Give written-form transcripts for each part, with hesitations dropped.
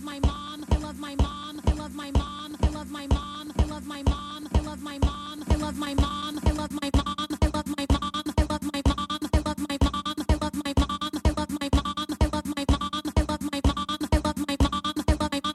love my mom. I love my mom. I love my mom. I love my mom. I love my mom. I love my mom. I love my mom. I love my mom. I love my mom. I love my mom. I love my mom. I love my mom. I love my mom. I love my mom. I love my mom. I love my mom. I love my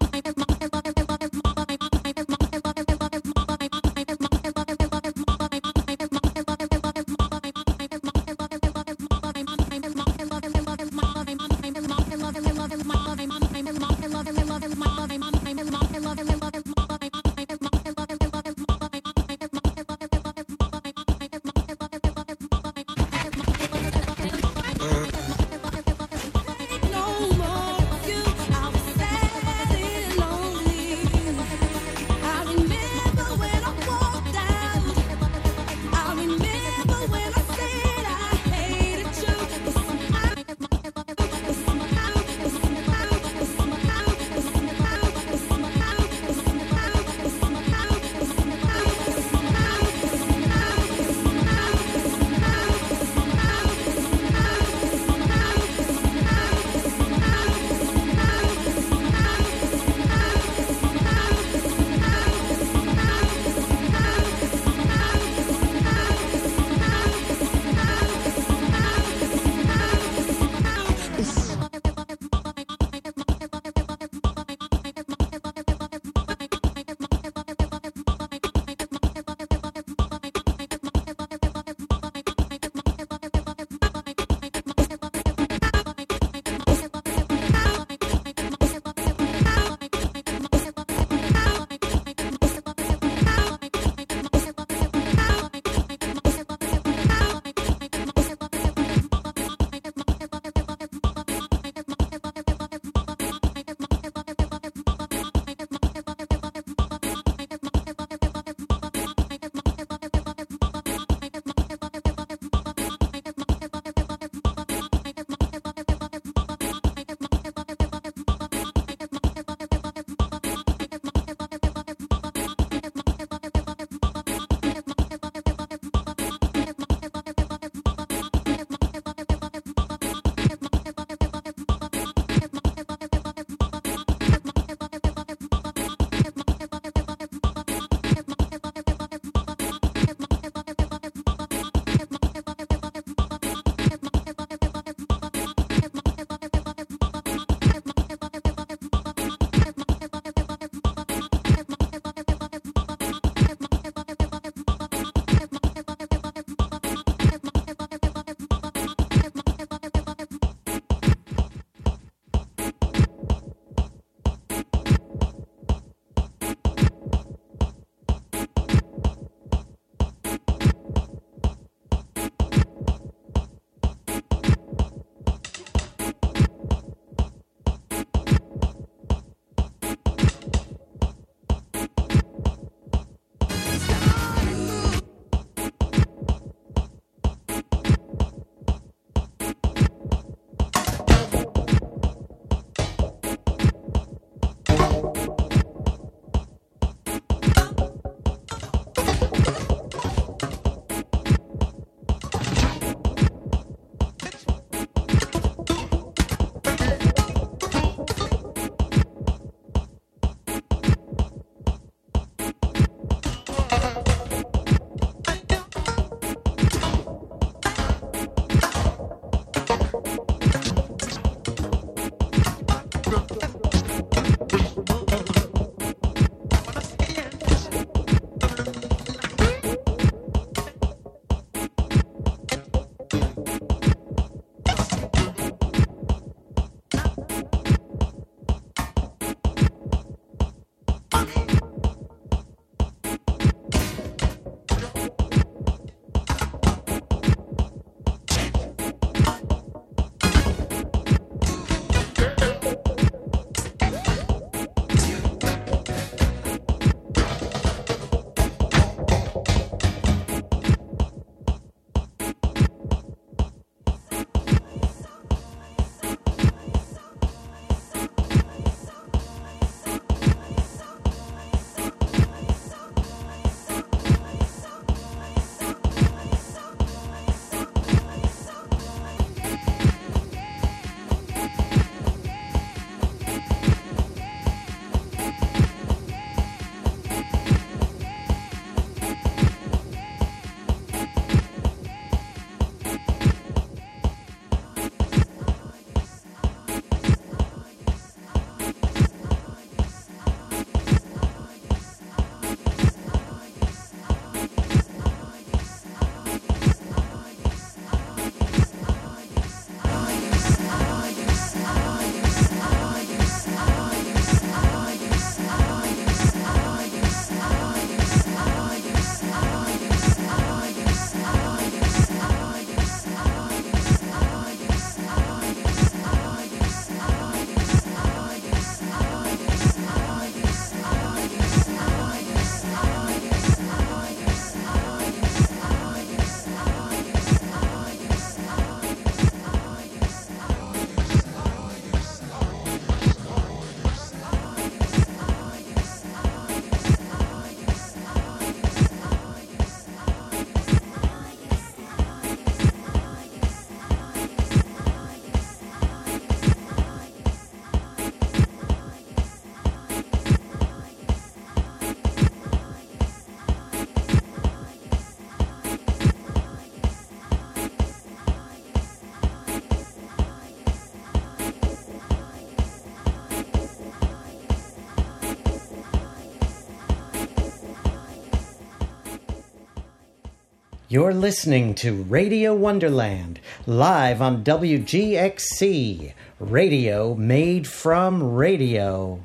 You're listening to Radio Wonderland, live on WGXC, radio made from radio.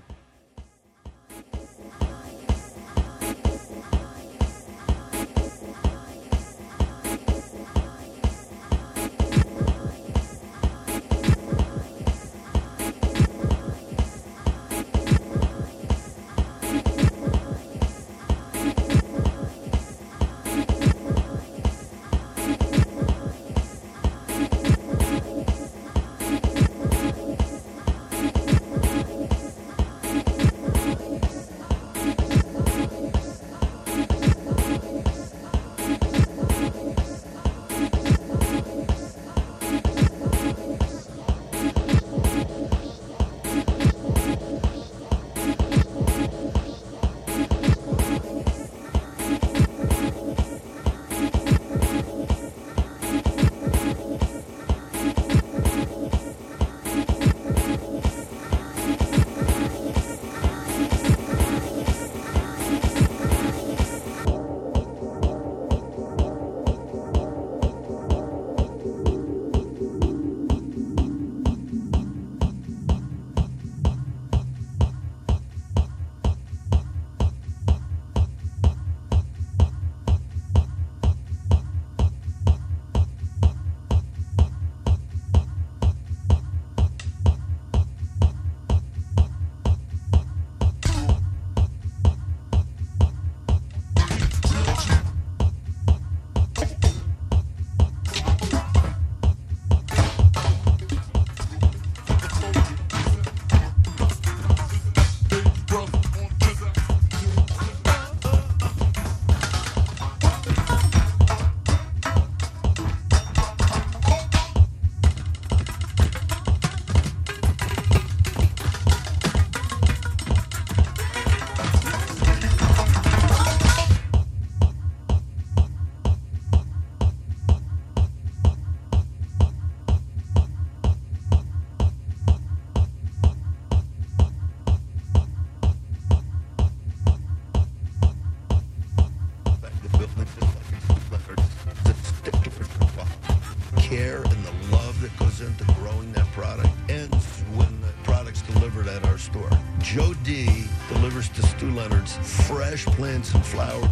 Joe D delivers to Stu Leonard's fresh plants and flowers.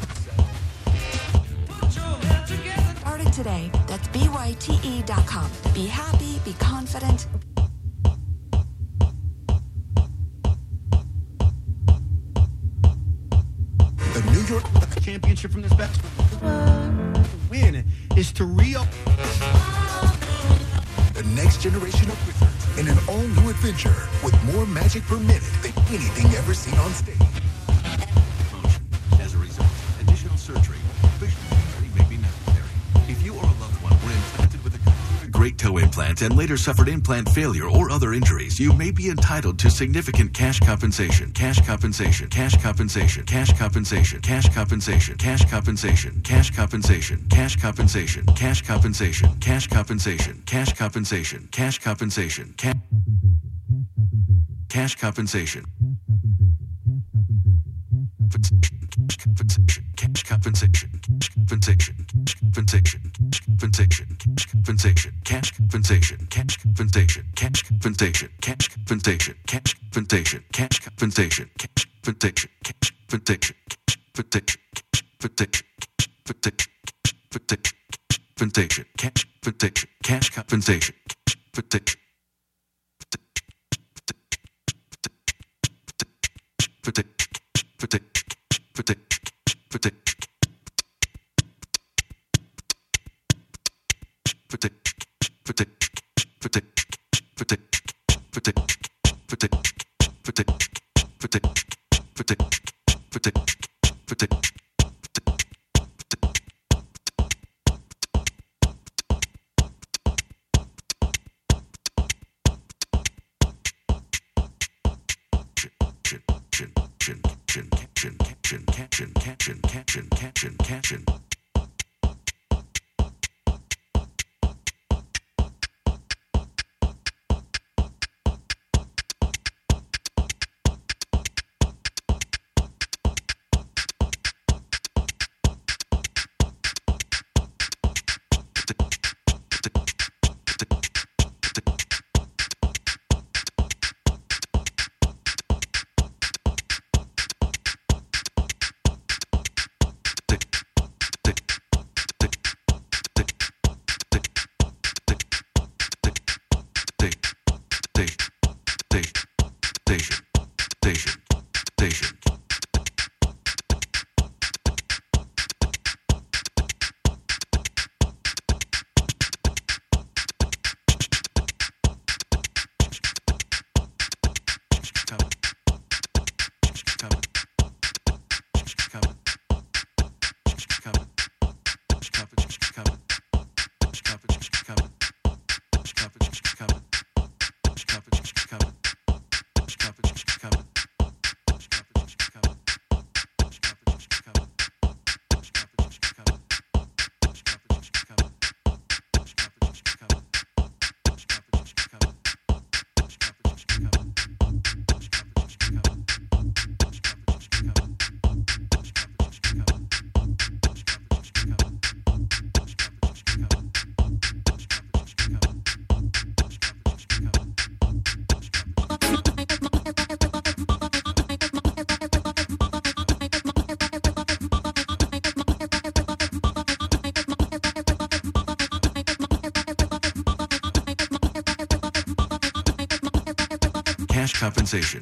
Started today. That's BYTE.com. Be happy, be confident. The New York championship from this basketball win is to Rio. The next generation of wizards in an all-new adventure with more magic per minute than anything ever seen on stage. As a result, additional surgery may be necessary. If you or a loved one were implanted with a great toe implant and later suffered implant failure or other injuries, you may be entitled to significant cash compensation. Cash compensation. Cash compensation. Cash compensation. Cash compensation. Cash compensation. Cash compensation. Cash compensation. Cash compensation. Cash compensation. Cash compensation. Cash compensation. Cash compensation. Cash compensation, compensation, compensation, compensation, compensation, cash compensation, cash compensation, cash compensation, cash compensation, cash compensation, cash compensation, cash compensation, cash compensation, cash compensation, compensation, cash compensation, cash compensation, compensation. compensation. Cash compensation.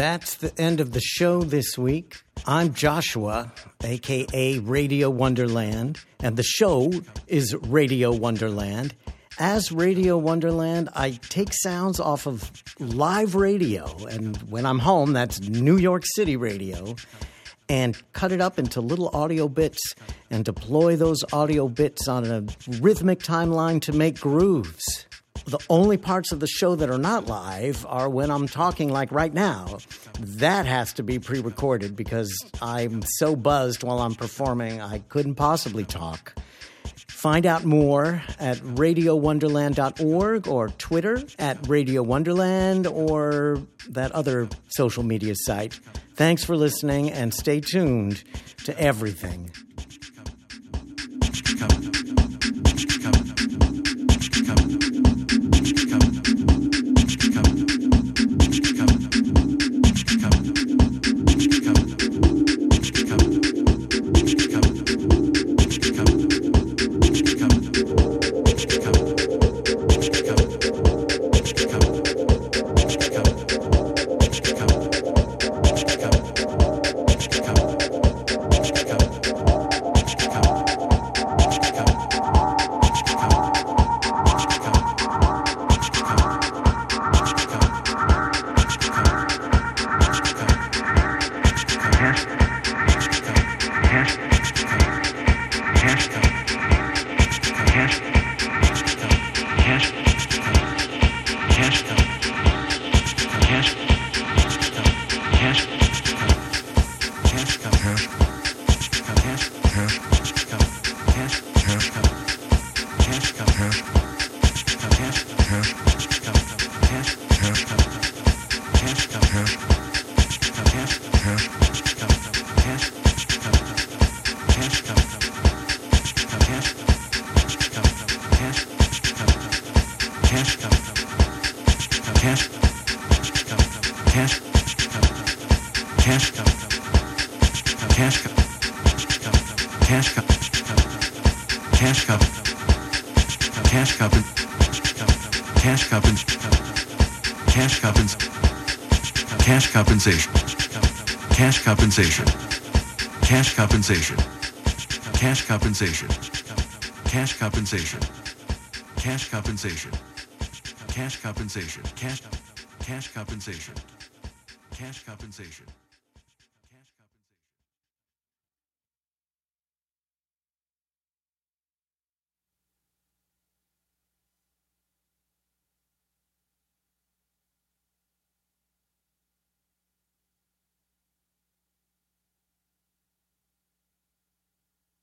That's the end of the show this week. I'm Joshua, a.k.a. Radio Wonderland, and the show is Radio Wonderland. As Radio Wonderland, I take sounds off of live radio, and when I'm home, that's New York City radio, and cut it up into little audio bits and deploy those audio bits on a rhythmic timeline to make grooves. The only parts of the show that are not live are when I'm talking like right now. That has to be pre-recorded because I'm so buzzed while I'm performing I couldn't possibly talk. Find out more at radiowonderland.org or Twitter at Radio Wonderland or that other social media site. Thanks for listening and stay tuned to everything. Cash compensation.